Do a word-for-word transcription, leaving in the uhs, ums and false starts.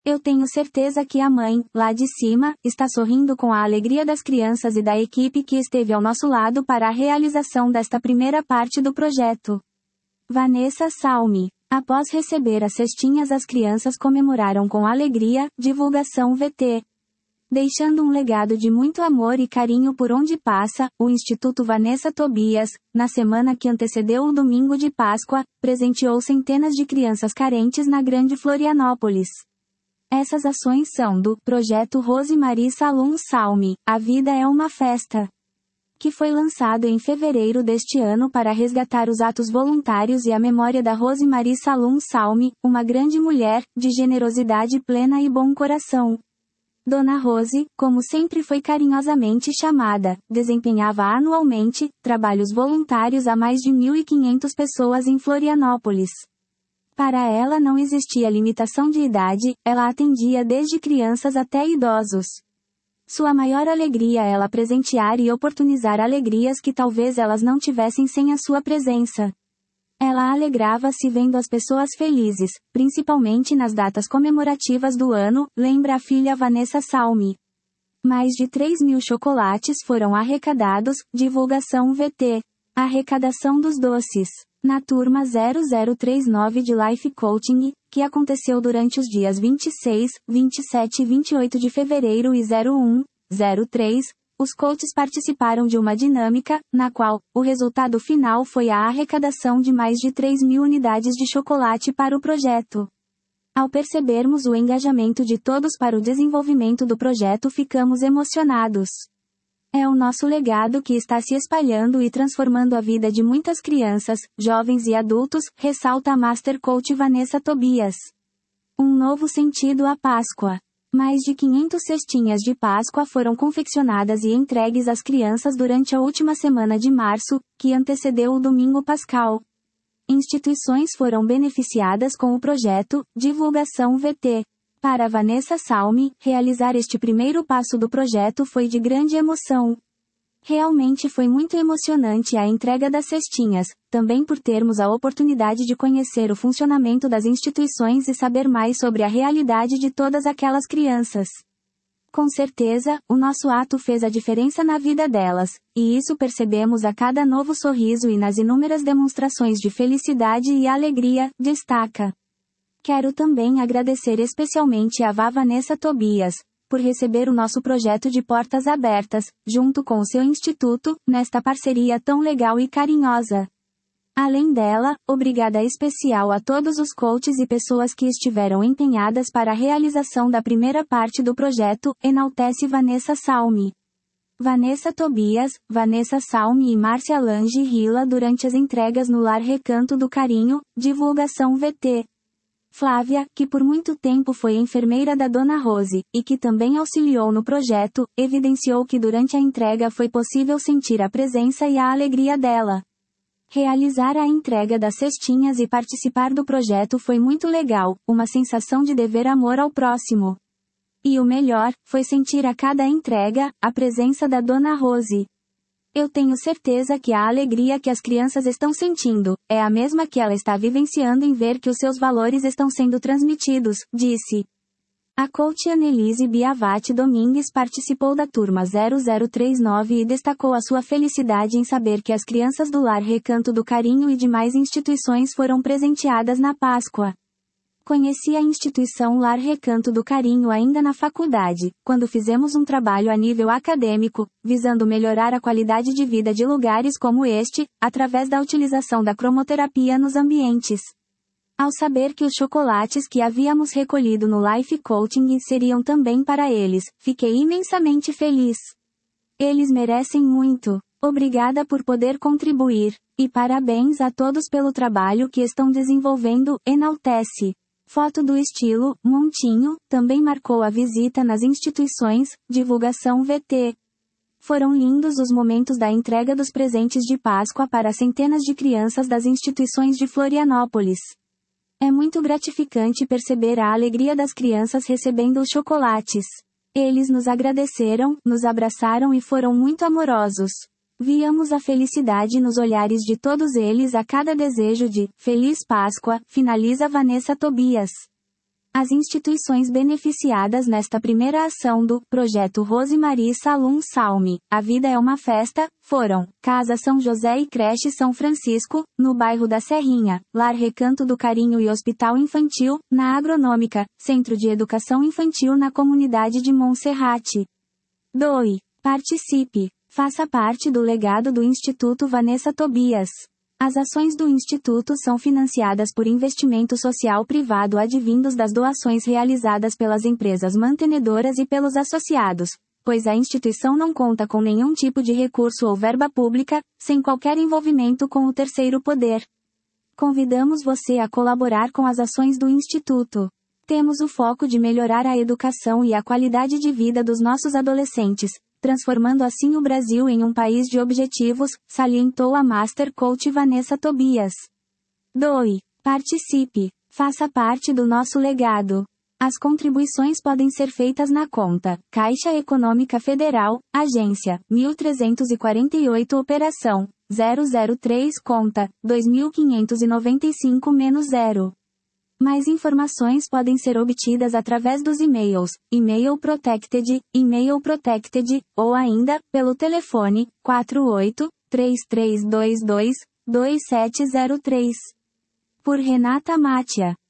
Eu tenho certeza que a mãe, lá de cima, está sorrindo com a alegria das crianças e da equipe que esteve ao nosso lado para a realização desta primeira parte do projeto. Vanessa Salmi. Após receber as cestinhas, as crianças comemoraram com alegria, divulgação V T. Deixando um legado de muito amor e carinho por onde passa, o Instituto Vanessa Tobias, na semana que antecedeu o domingo de Páscoa, presenteou centenas de crianças carentes na Grande Florianópolis. Essas ações são do Projeto Rosemarie Salum Salmi, A Vida é uma Festa, que foi lançado em fevereiro deste ano para resgatar os atos voluntários e a memória da Rosemarie Salum Salmi, uma grande mulher, de generosidade plena e bom coração. Dona Rose, como sempre foi carinhosamente chamada, desempenhava anualmente trabalhos voluntários a mais de mil e quinhentas pessoas em Florianópolis. Para ela não existia limitação de idade, ela atendia desde crianças até idosos. Sua maior alegria é ela presentear e oportunizar alegrias que talvez elas não tivessem sem a sua presença. Ela alegrava-se vendo as pessoas felizes, principalmente nas datas comemorativas do ano, lembra a filha Vanessa Salmi. Mais de três mil chocolates foram arrecadados, divulgação V T. Arrecadação dos doces. Na turma zero zero três nove de Life Coaching, que aconteceu durante os dias vinte e seis, vinte e sete e vinte e oito de fevereiro e zero um, zero três, os coaches participaram de uma dinâmica, na qual, o resultado final foi a arrecadação de mais de três mil unidades de chocolate para o projeto. Ao percebermos o engajamento de todos para o desenvolvimento do projeto, ficamos emocionados. É o nosso legado que está se espalhando e transformando a vida de muitas crianças, jovens e adultos, ressalta a Master Coach Vanessa Tobias. Um novo sentido à Páscoa. Mais de quinhentas cestinhas de Páscoa foram confeccionadas e entregues às crianças durante a última semana de março, que antecedeu o Domingo Pascal. Instituições foram beneficiadas com o projeto Divulgação V T. Para Vanessa Salmi, realizar este primeiro passo do projeto foi de grande emoção. Realmente foi muito emocionante a entrega das cestinhas, também por termos a oportunidade de conhecer o funcionamento das instituições e saber mais sobre a realidade de todas aquelas crianças. Com certeza, o nosso ato fez a diferença na vida delas, e isso percebemos a cada novo sorriso e nas inúmeras demonstrações de felicidade e alegria, destaca. Quero também agradecer especialmente a Vá Vanessa Tobias, por receber o nosso projeto de portas abertas, junto com o seu instituto, nesta parceria tão legal e carinhosa. Além dela, obrigada especial a todos os coaches e pessoas que estiveram empenhadas para a realização da primeira parte do projeto, enaltece Vanessa Salmi. Vanessa Tobias, Vanessa Salmi e Márcia Lange Rila durante as entregas no Lar Recanto do Carinho, divulgação V T. Flávia, que por muito tempo foi enfermeira da Dona Rose, e que também auxiliou no projeto, evidenciou que durante a entrega foi possível sentir a presença e a alegria dela. Realizar a entrega das cestinhas e participar do projeto foi muito legal, uma sensação de dever amor ao próximo. E o melhor, foi sentir a cada entrega, a presença da Dona Rose. Eu tenho certeza que a alegria que as crianças estão sentindo, é a mesma que ela está vivenciando em ver que os seus valores estão sendo transmitidos, disse. A coach Annelise Biavati Domingues participou da turma zero zero três nove e destacou a sua felicidade em saber que as crianças do Lar Recanto do Carinho e demais instituições foram presenteadas na Páscoa. Conheci a instituição Lar Recanto do Carinho ainda na faculdade, quando fizemos um trabalho a nível acadêmico, visando melhorar a qualidade de vida de lugares como este, através da utilização da cromoterapia nos ambientes. Ao saber que os chocolates que havíamos recolhido no Life Coaching seriam também para eles, fiquei imensamente feliz. Eles merecem muito. Obrigada por poder contribuir. E parabéns a todos pelo trabalho que estão desenvolvendo, enaltece. Foto do estilo, Montinho, também marcou a visita nas instituições, divulgação V T. Foram lindos os momentos da entrega dos presentes de Páscoa para centenas de crianças das instituições de Florianópolis. É muito gratificante perceber a alegria das crianças recebendo os chocolates. Eles nos agradeceram, nos abraçaram e foram muito amorosos. Víamos a felicidade nos olhares de todos eles a cada desejo de Feliz Páscoa, finaliza Vanessa Tobias. As instituições beneficiadas nesta primeira ação do Projeto Rosemarie Salum Salme, A Vida é uma Festa, foram Casa São José e Creche São Francisco, no bairro da Serrinha, Lar Recanto do Carinho e Hospital Infantil, na Agronômica, Centro de Educação Infantil na comunidade de Monserrate. Doe. Participe. Faça parte do legado do Instituto Vanessa Tobias. As ações do Instituto são financiadas por investimento social privado advindos das doações realizadas pelas empresas mantenedoras e pelos associados, pois a instituição não conta com nenhum tipo de recurso ou verba pública, sem qualquer envolvimento com o terceiro poder. Convidamos você a colaborar com as ações do Instituto. Temos o foco de melhorar a educação e a qualidade de vida dos nossos adolescentes, transformando assim o Brasil em um país de objetivos, salientou a Master Coach Vanessa Tobias. Doe. Participe. Faça parte do nosso legado. As contribuições podem ser feitas na conta Caixa Econômica Federal, Agência mil trezentos e quarenta e oito Operação zero zero três Conta dois mil quinhentos e noventa e cinco zero. Mais informações podem ser obtidas através dos e-mails, e-mail protected, e-mail protected, ou ainda, pelo telefone, quatro oito, três três dois dois, dois sete zero três. Por Renata Mátia.